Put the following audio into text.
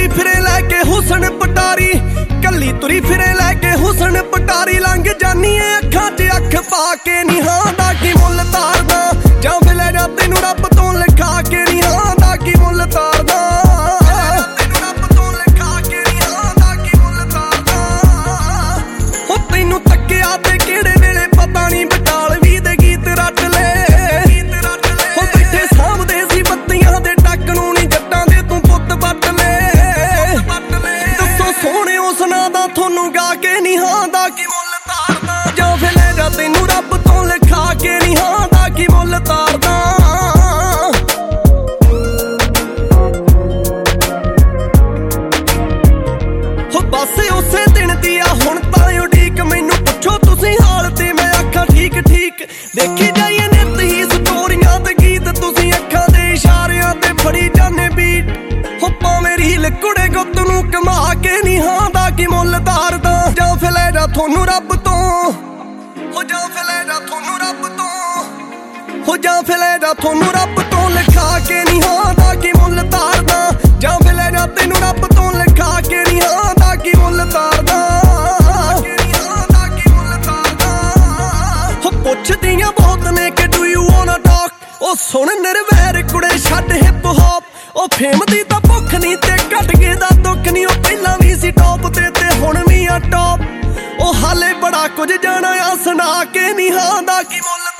तुरी फिरे लैके हुसन पटारी, कली तुरी फिरे लैके हुसन पटारी। लंघ जानी है अखां च अख पा के नी हां दा की मुल तारदा, जां फिर लै जा तैनू रब तो लिखा के नी हां दा की मुल तारदा। तैनू तक्किया ते केड़े वेले पता नी बटाल वी दे गीत रट ले, बैठे सामदे सी बत्तियां दे टक नू नी जट्टां दे तू पुत्त बट ले। दसो सोहणे उस नां दा थोनू गा के नी हां दा की मुल तारदा, जां फिर लै जा तैनू रब तो लिखा के नी हां दा की मुल तारदा। बस उसे दिन दी आ हुण तां उडीक, मैनू पुछो तुसीं हाल ते मैं आखां ठीक ठीक। देखी जाइए नित ही स्टोरियां ते गीत, तुसीं अखां दे इशारियां ते फड़ी जाने बीट। हो भावें रील कुड़े गुत्त नू कमा के नी हां दा की मुल तारदा, जां फिर लै जा थोनू रब तो, हो जां फिर लै जा थोनू रब तो, हो जां फिर लै जा थोनू रब तो लिखा के नी हां दा की मुल तारदा, जां फिर लै जा तैनू रब तो लिखा के नी हां दा की मुल तारदा। हो पुछदियां बहुत ने कि डू यू वाना टॉक, ओ सुन निर्वैर कुड़े छड्ड हिप हॉप। ओ फेम दी तां भुख नी ते घट गए दा दुख नी, ओ पहलां वी सी टॉप ते हुण वी आ टॉप। ओ हाले बड़ा कुछ जाना आ सुना के नी हां दा की मुल